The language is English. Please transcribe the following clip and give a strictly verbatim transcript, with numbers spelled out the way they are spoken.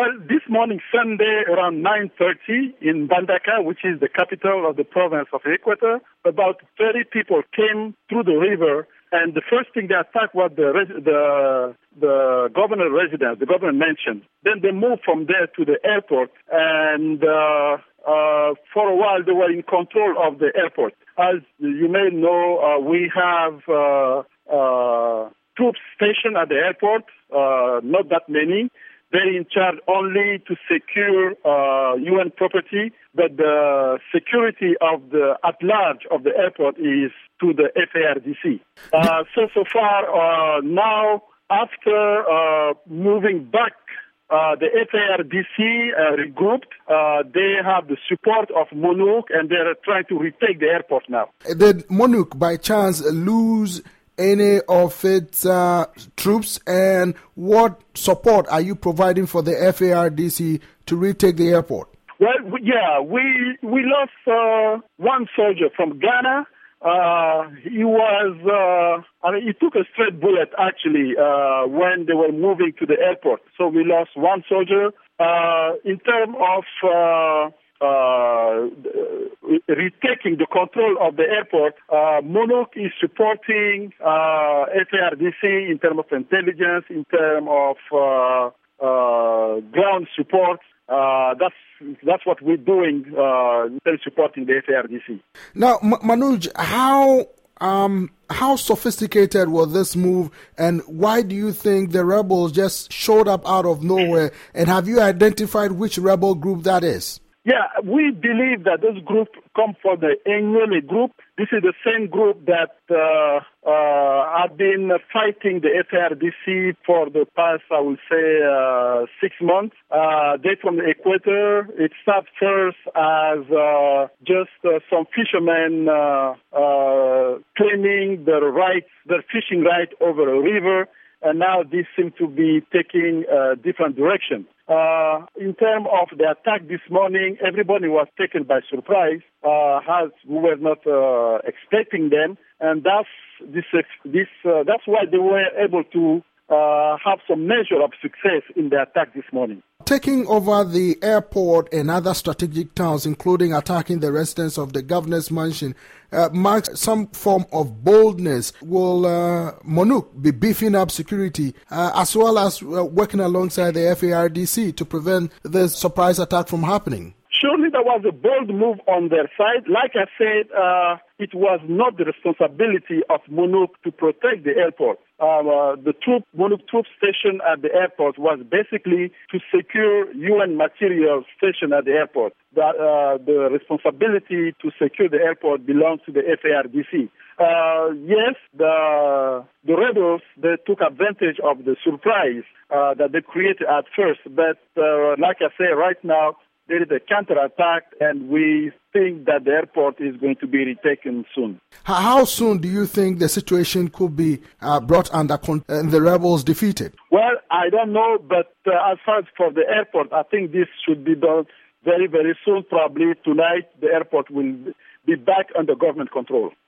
Well, this morning, Sunday, around nine thirty in Bandaka, which is the capital of the province of Equator, about thirty people came through the river, and the first thing they attacked was the res- the the governor residence, the governor mansion. Then they moved from there to the airport, and uh, uh, for a while they were in control of the airport. As you may know, uh, we have uh, uh, troops stationed at the airport, uh, not that many. They're in charge only to secure uh, U N property, but the security of the at large of the airport is to the F A R D C. Uh, so, so far, uh, now, after uh, moving back, uh, the F A R D C uh, regrouped. Uh, they have the support of MONUC, and they're trying to retake the airport now. Did MONUC, by chance, lose any of its uh, troops, and what support are you providing for the F A R D C to retake the airport? Well, yeah, we we lost uh, one soldier from Ghana. Uh, he was, uh, I mean, he took a straight bullet actually uh, when they were moving to the airport. So we lost one soldier. Uh, in terms of uh, Uh, retaking the control of the airport, uh, MONUC is supporting uh, F A R D C in terms of intelligence, in terms of uh, uh, ground support. Uh, that's that's what we're doing uh, in terms of supporting the F A R D C. Now, M- Manoj, how um, how sophisticated was this move, and why do you think the rebels just showed up out of nowhere? And have you identified which rebel group that is? Yeah, we believe that this group come from the Enyole group. This is the same group that uh, uh, have been fighting the F A R D C for the past, I would say, uh, six months. Uh, they from the equator. It started first as uh, just uh, some fishermen uh, uh, claiming their rights, their fishing right over a river, and now this seems to be taking a different direction. Uh, in terms of the attack this morning, everybody was taken by surprise, uh, as we were not uh, expecting them, and that's this. This uh, that's why they were able to uh, have some measure of success in the attack this morning. Taking over the airport and other strategic towns, including attacking the residence of the governor's mansion, uh, marks some form of boldness. Will uh, MONUC be beefing up security uh, as well as uh, working alongside the F A R D C to prevent this surprise attack from happening? Surely there was a bold move on their side. Like I said, uh, it was not the responsibility of MONUC to protect the airport. Uh, the troop, MONUC troop station at the airport was basically to secure U N material stationed at the airport. That, uh, the responsibility to secure the airport belongs to the F A R D C. Uh, yes, the the rebels, they took advantage of the surprise uh, that they created at first. But uh, like I say, right now, there is a counterattack, and we think that the airport is going to be retaken soon. How soon do you think the situation could be uh, brought under control and the rebels defeated? Well, I don't know, but uh, as far as for the airport, I think this should be done very, very soon. Probably tonight, the airport will be back under government control.